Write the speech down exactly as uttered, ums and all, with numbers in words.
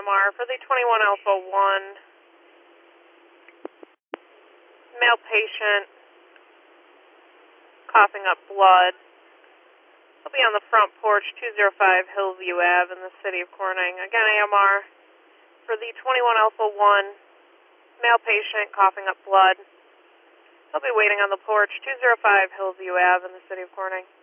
R for the twenty-one Alpha one, male patient, coughing up blood. He'll be on the front porch, two oh five Hillview Ave in the city of Corning. Again, A M R for the twenty-one Alpha one, male patient, coughing up blood. He'll be waiting on the porch, two oh five Hillview Ave in the city of Corning.